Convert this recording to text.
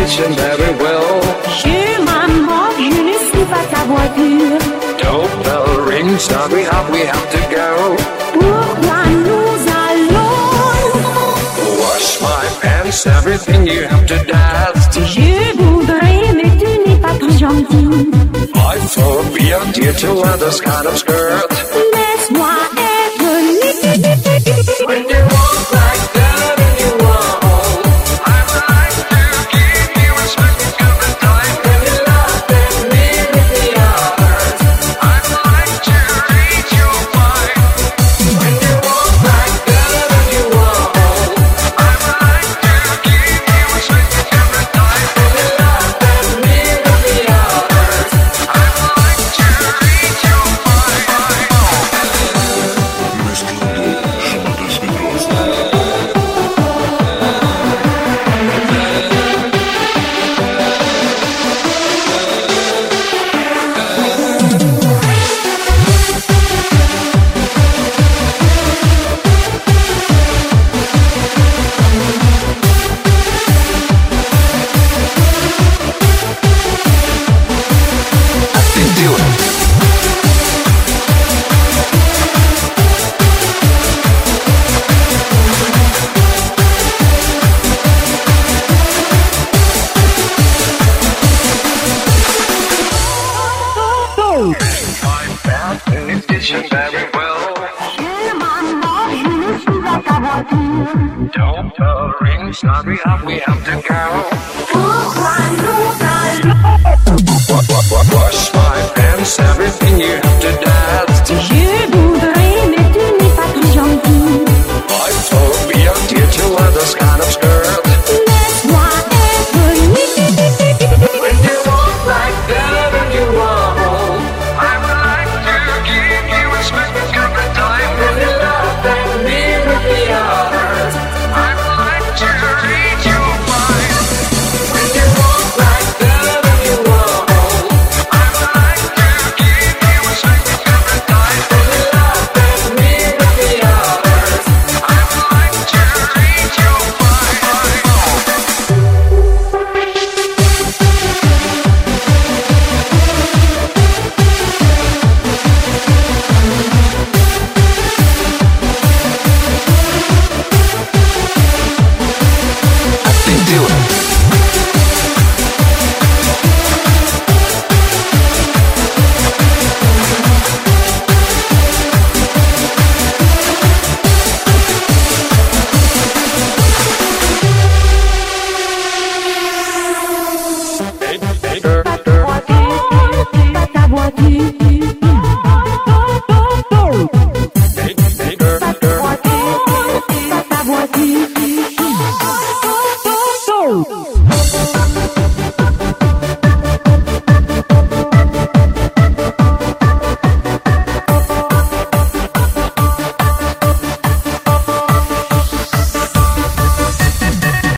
condition very well. Je m'en je ne suis pas ta voiture. Doorbell rings, now we have to go. Pourquoi nous allons Wash my pants, everything you have to dust. Je voudrais, mais tu n'es pas très gentil. I forbid you to wear this kind of skirt. Laisse-moi être libre. When you walk like that and you walk home, I'd like to give you a smack of the time. When you laugh at me with the others, I'd like to read your mind. When you walk like that and you walk home, I'd like to give you a smack of the time. When you laugh at me with the others, I'd like to read your mind. Very well. Doorbell rings, now we have to go. Wash my pants, everything you have to do.